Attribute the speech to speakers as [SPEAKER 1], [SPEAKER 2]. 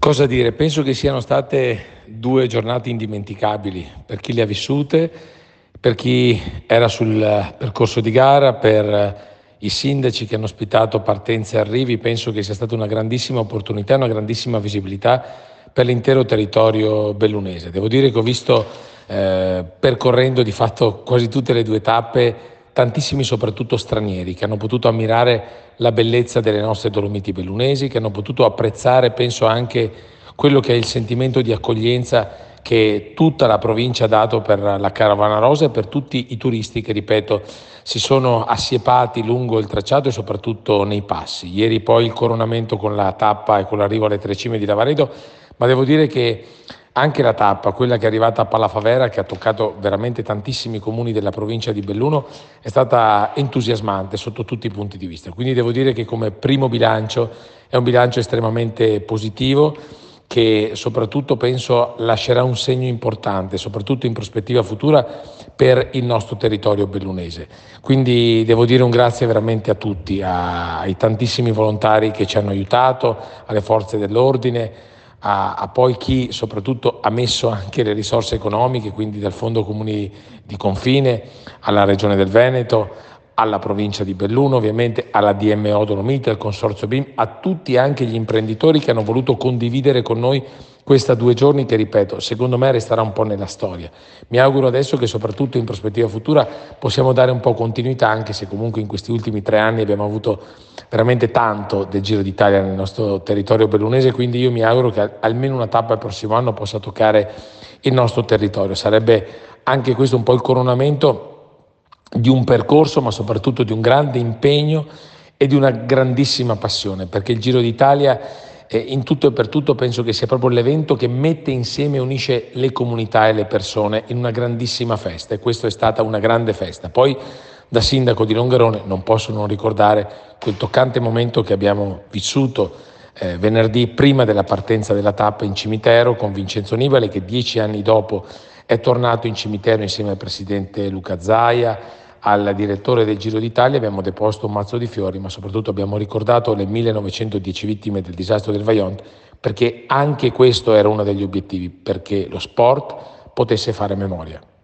[SPEAKER 1] Cosa dire? Penso che siano state 2 giornate indimenticabili per chi le ha vissute, per chi era sul percorso di gara, per i sindaci che hanno ospitato partenze e arrivi. Penso che sia stata una grandissima opportunità, una grandissima visibilità per l'intero territorio bellunese. Devo dire che ho visto, percorrendo di fatto quasi tutte le 2 tappe, tantissimi soprattutto stranieri che hanno potuto ammirare la bellezza delle nostre Dolomiti bellunesi, che hanno potuto apprezzare, penso, anche quello che è il sentimento di accoglienza che tutta la provincia ha dato per la Caravana Rosa e per tutti i turisti che, ripeto, si sono assiepati lungo il tracciato e soprattutto nei passi. Ieri poi il coronamento con la tappa e con l'arrivo alle 3 cime di Lavaredo, ma devo dire che anche la tappa, quella che è arrivata a Pallafavera, che ha toccato veramente tantissimi comuni della provincia di Belluno, è stata entusiasmante sotto tutti i punti di vista. Quindi devo dire che come primo bilancio è un bilancio estremamente positivo, che soprattutto penso lascerà un segno importante, soprattutto in prospettiva futura, per il nostro territorio bellunese. Quindi devo dire un grazie veramente a tutti, ai tantissimi volontari che ci hanno aiutato, alle forze dell'ordine, a poi chi soprattutto ha messo anche le risorse economiche, quindi dal Fondo Comuni di Confine alla Regione del Veneto, alla provincia di Belluno, ovviamente alla DMO Dolomiti, al Consorzio BIM, a tutti anche gli imprenditori che hanno voluto condividere con noi questa 2 giorni che, ripeto, secondo me resterà un po' nella storia. Mi auguro adesso che soprattutto in prospettiva futura possiamo dare un po' continuità, anche se comunque in questi ultimi 3 anni abbiamo avuto veramente tanto del Giro d'Italia nel nostro territorio bellunese, quindi io mi auguro che almeno una tappa il prossimo anno possa toccare il nostro territorio. Sarebbe anche questo un po' il coronamento di un percorso, ma soprattutto di un grande impegno e di una grandissima passione, perché il Giro d'Italia in tutto e per tutto penso che sia proprio l'evento che mette insieme e unisce le comunità e le persone in una grandissima festa, e questa è stata una grande festa. Poi da sindaco di Longarone non posso non ricordare quel toccante momento che abbiamo vissuto venerdì prima della partenza della tappa in cimitero con Vincenzo Nibali, che 10 anni dopo è tornato in cimitero insieme al presidente Luca Zaia, al direttore del Giro d'Italia. Abbiamo deposto un mazzo di fiori, ma soprattutto abbiamo ricordato le 1910 vittime del disastro del Vajont, perché anche questo era uno degli obiettivi, perché lo sport potesse fare memoria.